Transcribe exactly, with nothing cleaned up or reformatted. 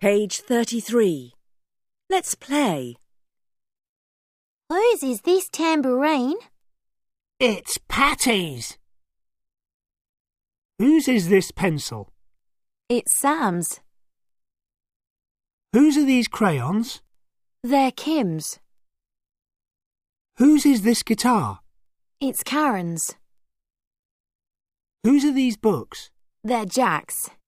Page thirty-three. Let's play. Whose is this tambourine? It's Patty's. Whose is this pencil? It's Sam's. Whose are these crayons? They're Kim's. Whose is this guitar? It's Karen's. Whose are these books? They're Jack's.